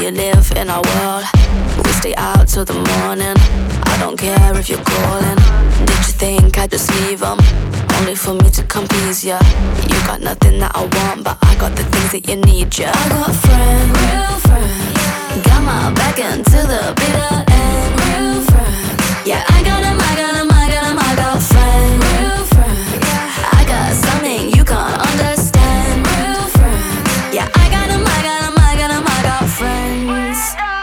you live in our world. We stay out till the morning. I don't care if you're calling. Did you think I'd just leave them? Only for me to come please ya. You got nothing that I want, but I got the things that you need, yeah. I got friends, real friends. Got my back until the bitter end. Real friends. Yeah, I got them, I got them, I got them, I got friends. Real friends. I got something you can't understand. Real friends. Yeah, I got them, I got them, I got them, I got friends.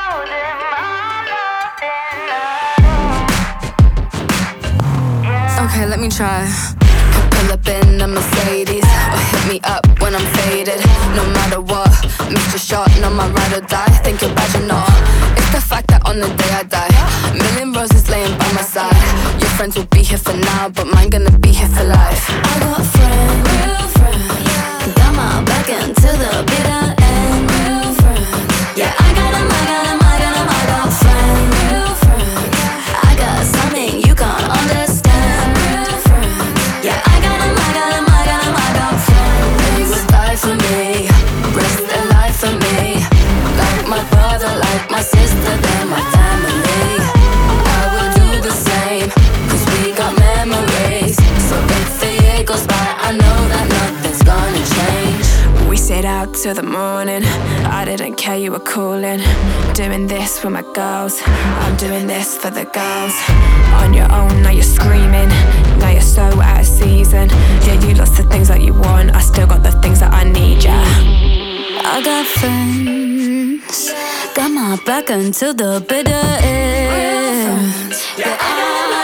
Okay, let me try. Pull up in a Mercedes, or hit me up when I'm faded. No matter what, missed your shot, no my ride or die. Think you're bad, you know. It's the fact that on the day I die, a million roses laying by my side. Your friends will be here for now, but mine gonna be here for life. I got friends, real friends. Got my back until the bitter end. Real friends. Yeah, I got them, I got them, I got them, I got friends. Real friends. I got something you can't understand. Real friends. Yeah, I got them, I got them, I got them, I got friends. They would die for me, risk their life for me. Like my brother, like my sister, they're my family. I will do the same, cause we got memories. So if the year goes by, I know that nothing's gonna change. We stayed out till the morning. I didn't care you were calling. Doing this with my girls. I'm doing this for the girls. On your own, now you're screaming. Now you're so out of season. Yeah, you lost the things that you want. I still got the things that I need, yeah. I got friends. Got my back until the bitter end. Yeah,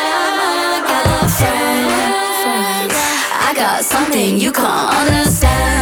I got friends. I got something you can't understand.